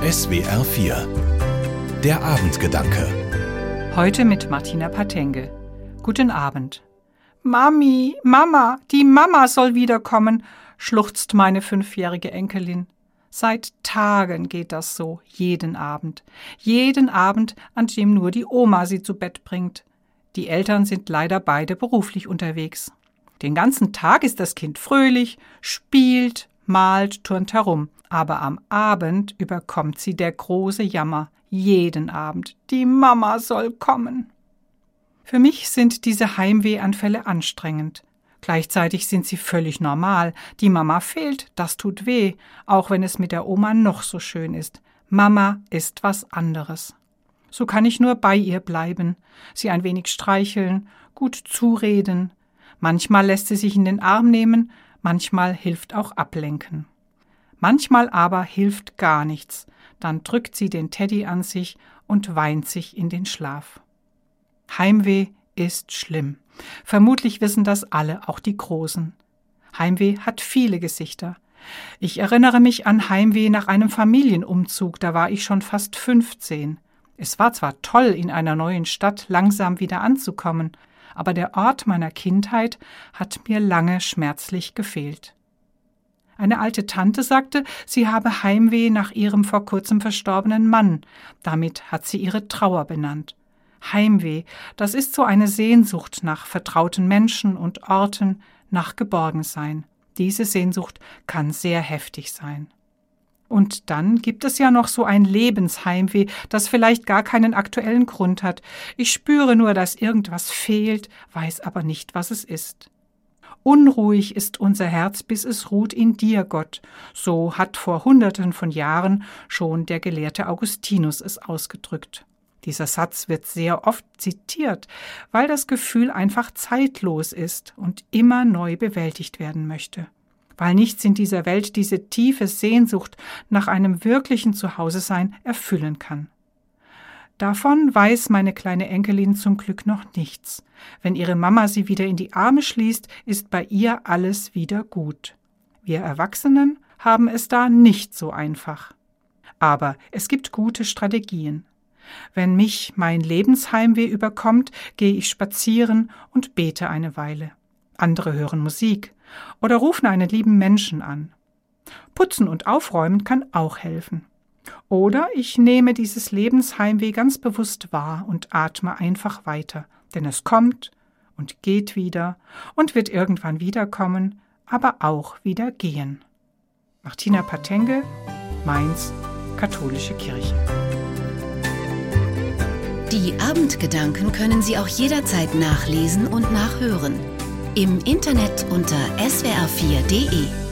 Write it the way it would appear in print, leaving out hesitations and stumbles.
SWR 4 Der Abendgedanke. Heute mit Martina Patenge. Guten Abend. Mami, Mama, die Mama soll wiederkommen, schluchzt meine 5-jährige Enkelin. Seit Tagen geht das so, jeden Abend. Jeden Abend, an dem nur die Oma sie zu Bett bringt. Die Eltern sind leider beide beruflich unterwegs. Den ganzen Tag ist das Kind fröhlich, spielt, malt, turnt herum. Aber am Abend überkommt sie der große Jammer. Jeden Abend. Die Mama soll kommen. Für mich sind diese Heimwehanfälle anstrengend. Gleichzeitig sind sie völlig normal. Die Mama fehlt, das tut weh, auch wenn es mit der Oma noch so schön ist. Mama ist was anderes. So kann ich nur bei ihr bleiben, sie ein wenig streicheln, gut zureden. Manchmal lässt sie sich in den Arm nehmen, manchmal hilft auch ablenken. Manchmal aber hilft gar nichts. Dann drückt sie den Teddy an sich und weint sich in den Schlaf. Heimweh ist schlimm. Vermutlich wissen das alle, auch die Großen. Heimweh hat viele Gesichter. Ich erinnere mich an Heimweh nach einem Familienumzug, da war ich schon fast 15. Es war zwar toll, in einer neuen Stadt langsam wieder anzukommen, aber der Ort meiner Kindheit hat mir lange schmerzlich gefehlt. Eine alte Tante sagte, sie habe Heimweh nach ihrem vor kurzem verstorbenen Mann. Damit hat sie ihre Trauer benannt. Heimweh, das ist so eine Sehnsucht nach vertrauten Menschen und Orten, nach Geborgensein. Diese Sehnsucht kann sehr heftig sein. Und dann gibt es ja noch so ein Lebensheimweh, das vielleicht gar keinen aktuellen Grund hat. Ich spüre nur, dass irgendwas fehlt, weiß aber nicht, was es ist. Unruhig ist unser Herz, bis es ruht in dir, Gott. So hat vor Hunderten von Jahren schon der Gelehrte Augustinus es ausgedrückt. Dieser Satz wird sehr oft zitiert, weil das Gefühl einfach zeitlos ist und immer neu bewältigt werden möchte. Weil nichts in dieser Welt diese tiefe Sehnsucht nach einem wirklichen Zuhause-Sein erfüllen kann. Davon weiß meine kleine Enkelin zum Glück noch nichts. Wenn ihre Mama sie wieder in die Arme schließt, ist bei ihr alles wieder gut. Wir Erwachsenen haben es da nicht so einfach. Aber es gibt gute Strategien. Wenn mich mein Lebensheimweh überkommt, gehe ich spazieren und bete eine Weile. Andere hören Musik oder rufen einen lieben Menschen an. Putzen und Aufräumen kann auch helfen. Oder ich nehme dieses Lebensheimweh ganz bewusst wahr und atme einfach weiter, denn es kommt und geht wieder und wird irgendwann wiederkommen, aber auch wieder gehen. Martina Patenge, Mainz, Katholische Kirche. Die Abendgedanken können Sie auch jederzeit nachlesen und nachhören. Im Internet unter swr4.de.